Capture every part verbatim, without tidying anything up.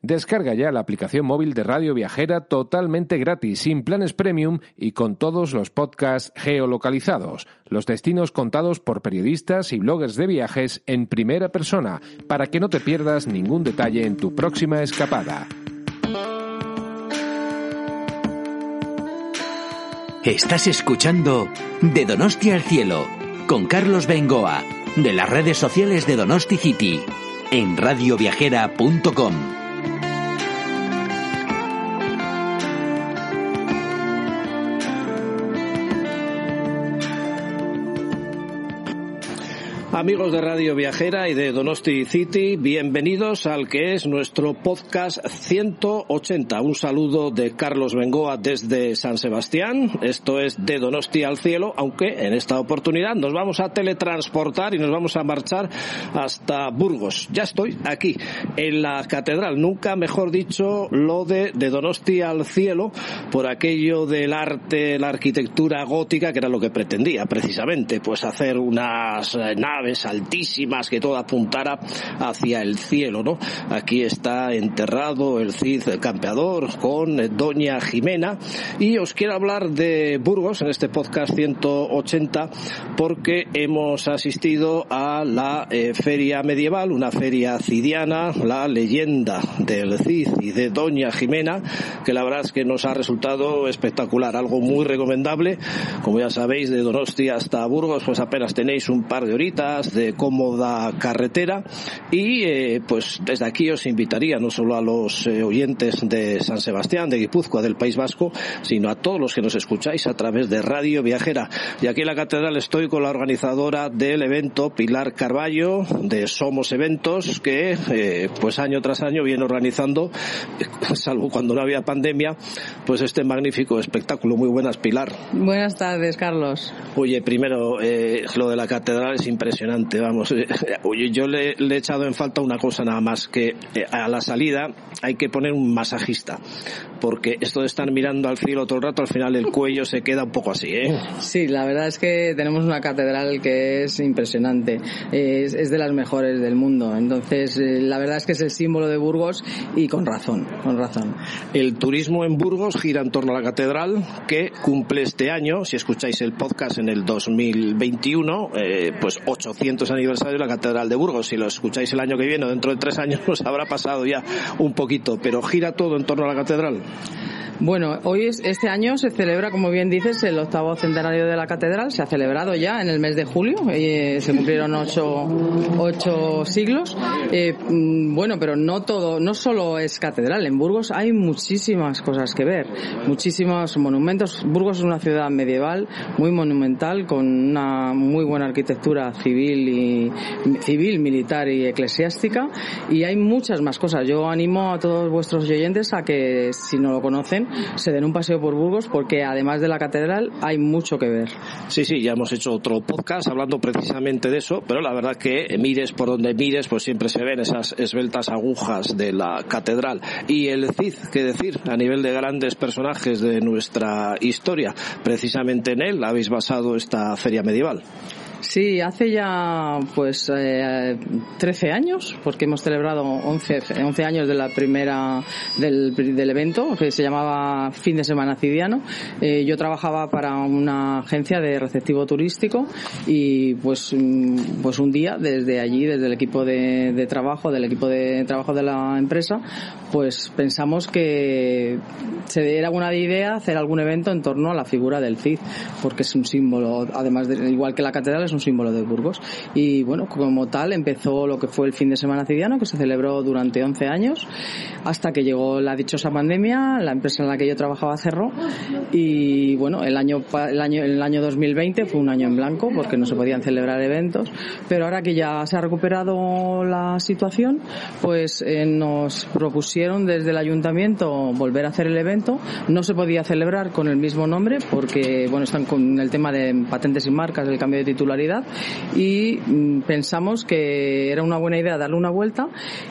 Descarga ya la aplicación móvil de Radio Viajera totalmente gratis, sin planes premium y con todos los podcasts geolocalizados, los destinos contados por periodistas y bloggers de viajes en primera persona, para que no te pierdas ningún detalle en tu próxima escapada. Estás escuchando De Donosti al Cielo, con Carlos Bengoa, de las redes sociales de Donosti City, en radio viajera punto com. Amigos de Radio Viajera y de Donosti City, bienvenidos al que es nuestro podcast ciento ochenta. Un saludo de Carlos Bengoa desde San Sebastián. Esto es De Donosti al Cielo, aunque en esta oportunidad nos vamos a teletransportar y nos vamos a marchar hasta Burgos. Ya estoy aquí, en la catedral. Nunca mejor dicho lo de De Donosti al Cielo, por aquello del arte, la arquitectura gótica, que era lo que pretendía precisamente, pues hacer unas naves altísimas que todo apuntara hacia el cielo, ¿no? Aquí está enterrado el Cid el campeador con doña Jimena, y os quiero hablar de Burgos en este podcast ciento ochenta porque hemos asistido a la eh, feria medieval, una feria cidiana, la leyenda del Cid y de doña Jimena, que la verdad es que nos ha resultado espectacular, algo muy recomendable. Como ya sabéis, de Donosti hasta Burgos pues apenas tenéis un par de horitas de cómoda carretera, y eh, pues desde aquí os invitaría no solo a los eh, oyentes de San Sebastián, de Guipúzcoa, del País Vasco, sino a todos los que nos escucháis a través de Radio Viajera. Y aquí en la catedral estoy con la organizadora del evento, Pilar Carballo, de Somos Eventos, que eh, pues año tras año viene organizando, salvo cuando no había pandemia, pues este magnífico espectáculo. Muy buenas, Pilar. Buenas tardes, Carlos. Oye, primero, eh, lo de la catedral es impresionante. Vamos, oye, yo le, le he echado en falta una cosa nada más, que a la salida hay que poner un masajista, porque esto de estar mirando al cielo todo el rato, al final el cuello se queda un poco así, ¿eh? Sí, la verdad es que tenemos una catedral que es impresionante, es, es de las mejores del mundo, entonces la verdad es que es el símbolo de Burgos, y con razón, con razón. El turismo en Burgos gira en torno a la catedral, que cumple este año, si escucháis el podcast, en el dos mil veintiuno, eh, pues ochocientos aniversario de la catedral de Burgos. Si lo escucháis el año que viene o dentro de tres años, pues habrá pasado ya un poquito, pero gira todo en torno a la catedral. Bueno, hoy es, este año se celebra, como bien dices, el octavo centenario de la catedral. Se ha celebrado ya en el mes de julio, eh, se cumplieron ocho, ocho siglos. Eh, bueno, pero no todo, no solo es catedral. En Burgos hay muchísimas cosas que ver, muchísimos monumentos. Burgos es una ciudad medieval muy monumental, con una muy buena arquitectura civil y civil, militar y eclesiástica, y hay muchas más cosas. Yo animo a todos vuestros oyentes a que, si no lo conocen, se den un paseo por Burgos, porque además de la catedral hay mucho que ver. Sí, sí, ya hemos hecho otro podcast hablando precisamente de eso, pero la verdad que mires por donde mires, pues siempre se ven esas esbeltas agujas de la catedral. Y el Cid, qué decir, a nivel de grandes personajes de nuestra historia, precisamente en él habéis basado esta feria medieval. Sí, hace ya pues eh, trece años, porque hemos celebrado once, once años de la primera del, del evento, que se llamaba Fin de Semana Cidiano. Eh, yo trabajaba para una agencia de receptivo turístico, y pues pues un día desde allí, desde el equipo de, de trabajo, del equipo de trabajo de la empresa, pues pensamos que se era buena idea hacer algún evento en torno a la figura del Cid, porque es un símbolo, además de, igual que la catedral, es un símbolo de Burgos. Y bueno, como tal empezó lo que fue el Fin de Semana Cidiano, que se celebró durante once años, hasta que llegó la dichosa pandemia. La empresa en la que yo trabajaba cerró, y bueno, el año el año el año dos mil veinte fue un año en blanco, porque no se podían celebrar eventos. Pero ahora que ya se ha recuperado la situación, pues eh, nos propusieron desde el ayuntamiento volver a hacer el evento. No se podía celebrar con el mismo nombre, porque bueno, están con el tema de patentes y marcas, el cambio de titularidad, modalidad y mm, pensamos que era una buena idea darle una vuelta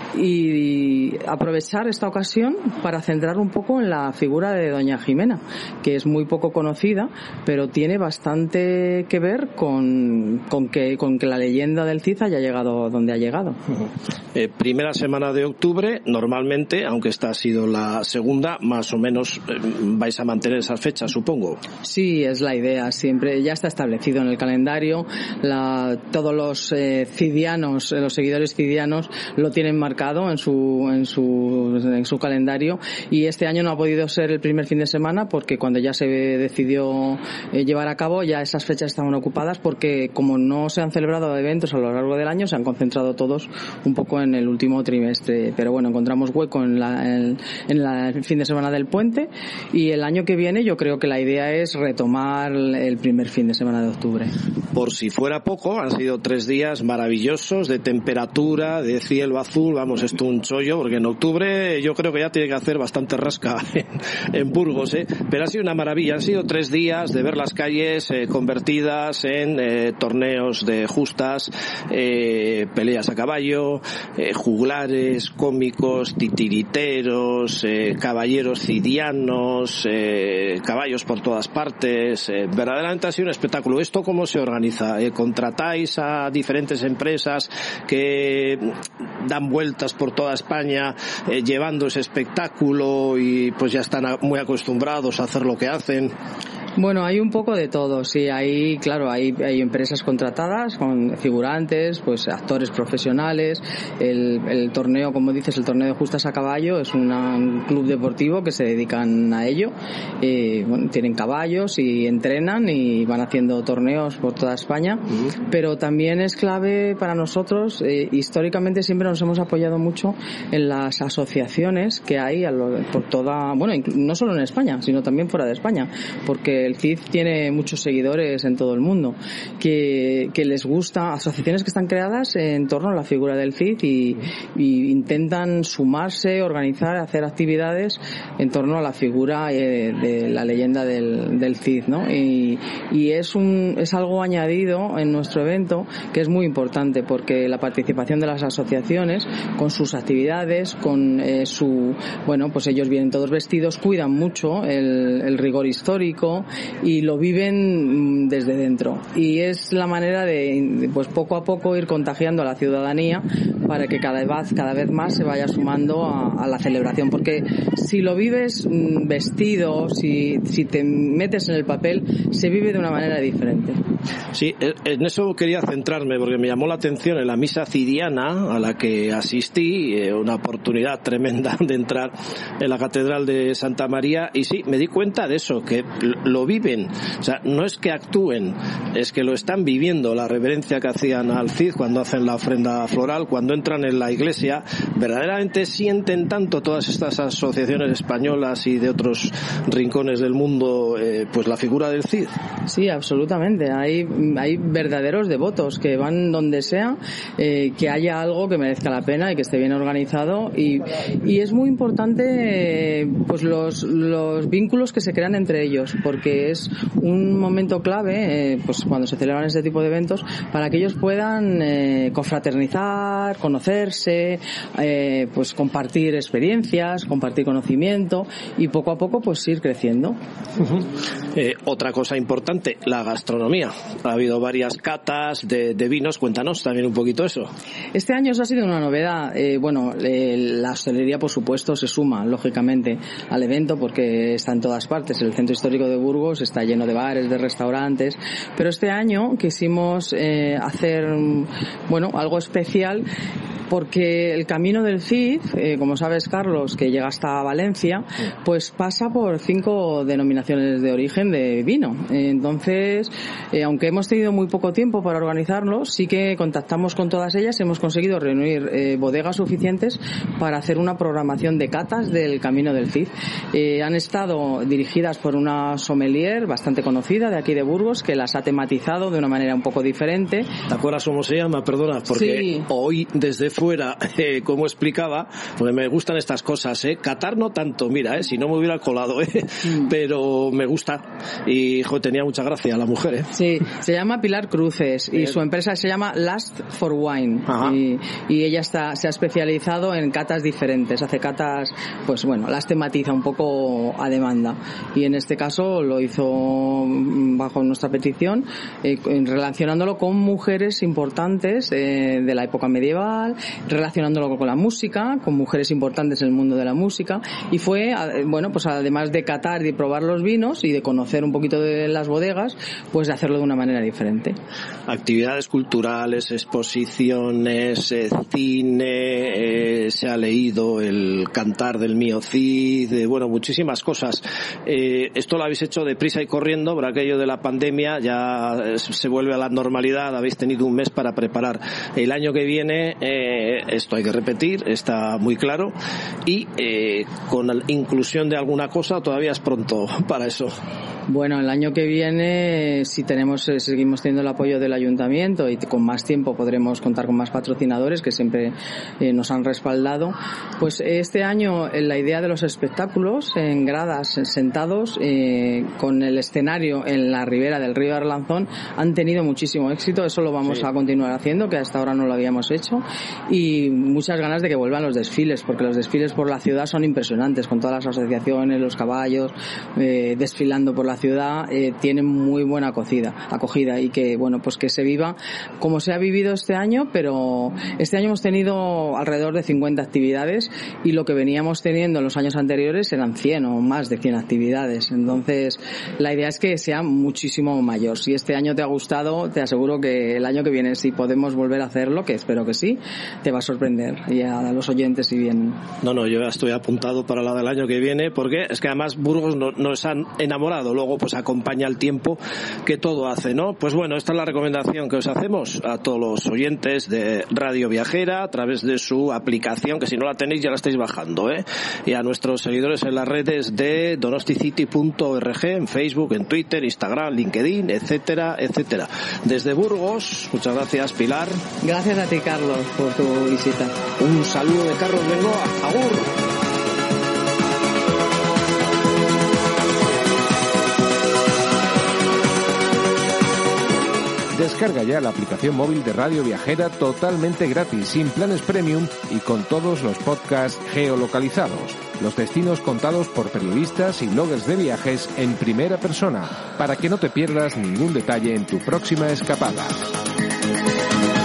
y aprovechar esta ocasión para centrar un poco en la figura de doña Jimena, que es muy poco conocida, pero tiene bastante que ver con, con, que, con que la leyenda del Cid haya llegado donde ha llegado. Eh, primera semana de octubre, normalmente, aunque esta ha sido la segunda, más o menos eh, vais a mantener esas fechas, supongo. Sí, es la idea, siempre ya está establecido en el calendario, la, todos los eh, cidianos, los seguidores cidianos lo tienen marcado en su, en su, en su calendario, y este año no ha podido ser el primer fin de semana porque cuando ya se decidió eh, llevar a cabo ya esas fechas estaban ocupadas, porque como no se han celebrado eventos a lo largo del año, se han concentrado todos un poco en el último trimestre, pero bueno, encontramos hueco en, la, en, en la, el fin de semana del puente, y el año que viene yo creo que la idea es retomar el primer fin de semana de octubre. Por si fuera poco, han sido tres días maravillosos de temperatura, de cielo azul, vamos, esto un chollo, porque en octubre yo creo que ya tiene que hacer bastante rasca en, en Burgos, ¿eh? Pero ha sido una maravilla, han sido tres días de ver las calles eh, convertidas en eh, torneos de justas, eh, peleas a caballo, eh, juglares, cómicos, titiriteros, eh, caballeros cidianos, eh, caballos por todas partes, eh, verdaderamente ha sido un espectáculo. ¿Esto cómo se organiza? Eh, ¿Contratáis a diferentes empresas que dan vueltas por toda España eh, llevando ese espectáculo y pues ya están muy acostumbrados a hacer lo que hacen? Bueno, hay un poco de todo, sí, hay, claro, hay, hay empresas contratadas con figurantes, pues actores profesionales, el, el torneo, como dices, el torneo de justas a caballo es una, un club deportivo que se dedican a ello, eh, bueno, tienen caballos y entrenan y van haciendo torneos por toda España, uh-huh. Pero también es clave para nosotros, eh, históricamente siempre nos hemos apoyado mucho en las asociaciones que hay a lo, por toda, bueno, no solo en España, sino también fuera de España, porque el Cid tiene muchos seguidores en todo el mundo que, que les gusta, asociaciones que están creadas en torno a la figura del Cid y, y intentan sumarse, organizar, hacer actividades en torno a la figura eh, de la leyenda del, del Cid, ¿no? Y, y es un es algo añadido en nuestro evento que es muy importante, porque la participación de las asociaciones con sus actividades, con eh, su, bueno, pues ellos vienen todos vestidos, cuidan mucho el, el rigor histórico y lo viven desde dentro, y es la manera de, pues poco a poco ir contagiando a la ciudadanía para que cada vez cada vez más se vaya sumando a, a la celebración, porque si lo vives vestido, si, si te metes en el papel, se vive de una manera diferente. Sí, en eso quería centrarme, porque me llamó la atención en la misa cidiana a la que asistí, una oportunidad tremenda de entrar en la Catedral de Santa María, y sí, me di cuenta de eso, que lo viven, o sea, no es que actúen, es que lo están viviendo, la reverencia que hacían al Cid cuando hacen la ofrenda floral, cuando entran en la iglesia, verdaderamente sienten tanto todas estas asociaciones españolas y de otros rincones del mundo, eh, pues la figura del Cid. Sí, absolutamente, hay, hay verdaderos devotos que van donde sea, eh, que haya algo que merezca la pena y que esté bien organizado, y, y es muy importante eh, pues los, los vínculos que se crean entre ellos, porque es un momento clave, eh, pues cuando se celebran este tipo de eventos, para que ellos puedan eh, confraternizar, conocerse, eh, pues compartir experiencias, compartir conocimiento y poco a poco pues ir creciendo. Uh-huh. Eh, otra cosa importante, la gastronomía. Ha habido varias catas de, de vinos, cuéntanos también un poquito eso. Este año eso ha sido una novedad. Eh, bueno, eh, la hostelería por supuesto se suma lógicamente al evento porque está en todas partes. El centro histórico de Burgos está lleno de bares, de restaurantes, pero este año quisimos eh, hacer, bueno, algo especial, porque el camino del Cid, eh, como sabes, Carlos, que llega hasta Valencia, pues pasa por cinco denominaciones de origen de vino. Entonces, eh, aunque hemos tenido muy poco tiempo para organizarlo, sí que contactamos con todas ellas y hemos conseguido reunir eh, bodegas suficientes para hacer una programación de catas del camino del Cid. Eh, han estado dirigidas por una sommelier bastante conocida de aquí de Burgos, que las ha tematizado de una manera un poco diferente. ¿Te acuerdas cómo se llama? Perdona, porque sí. Hoy desde fuera, eh, como explicaba, porque me gustan estas cosas, ¿eh? Qatar no tanto, mira, ¿eh? Si no me hubiera colado, ¿eh? Mm. Pero me gusta. Y, joder, tenía mucha gracia la mujer, ¿eh? Sí, se llama Pilar Cruces y su empresa se llama Last for Wine. Y, y ella está, se ha especializado en catas diferentes. Hace catas, pues bueno, las tematiza un poco a demanda. Y en este caso lo hizo bajo nuestra petición, eh, relacionándolo con mujeres importantes eh, de la época medieval, relacionándolo con la música, con mujeres importantes en el mundo de la música. Y fue, bueno, pues además de catar y probar los vinos y de conocer un poquito de las bodegas, pues de hacerlo de una manera diferente. Actividades culturales, exposiciones, eh, cine, eh, se ha leído el Cantar del Mío Cid, eh, bueno, muchísimas cosas. Eh, esto lo habéis hecho deprisa y corriendo, por aquello de la pandemia, ya se vuelve a la normalidad, habéis tenido un mes para preparar. El año que viene, eh, esto hay que repetir, está muy claro, y eh, con la inclusión de alguna cosa todavía es pronto para eso. Bueno, el año que viene, si tenemos, seguimos teniendo el apoyo del ayuntamiento y con más tiempo podremos contar con más patrocinadores que siempre eh, nos han respaldado. Pues este año la idea de los espectáculos en gradas, sentados, eh, con el escenario en la ribera del río Arlanzón, han tenido muchísimo éxito. Eso lo vamos sí. a continuar haciendo, que hasta ahora no lo habíamos hecho, y muchas ganas de que vuelvan los desfiles, porque los desfiles por la ciudad son impresionantes, con todas las asociaciones, los caballos, eh, desfilando por la ciudad, eh, tienen muy buena acogida, acogida y que, bueno, pues que se viva como se ha vivido este año, pero este año hemos tenido alrededor de cincuenta actividades y lo que veníamos teniendo en los años anteriores eran cien o más de cien actividades. Entonces, la idea es que sea muchísimo mayor. Si este año te ha gustado, te aseguro que el año que viene, si podemos volver a hacerlo, que espero que sí, te va a sorprender y a los oyentes si vienen. No, no, yo ya estoy apuntado para la del año que viene, porque es que además Burgos no, nos han enamorado. Luego pues acompaña el tiempo que todo hace, ¿no? Pues bueno, esta es la recomendación que os hacemos a todos los oyentes de Radio Viajera a través de su aplicación, que si no la tenéis ya la estáis bajando, ¿eh? Y a nuestros seguidores en las redes de donosticity punto org, en Facebook, en Twitter, Instagram, LinkedIn, etcétera, etcétera. Desde Burgos, muchas gracias, Pilar. Gracias a ti, Carlos, por tu visita. Un saludo de Carlos Bengoa. Agur. Descarga ya la aplicación móvil de Radio Viajera totalmente gratis, sin planes premium y con todos los podcasts geolocalizados. Los destinos contados por periodistas y bloggers de viajes en primera persona, para que no te pierdas ningún detalle en tu próxima escapada.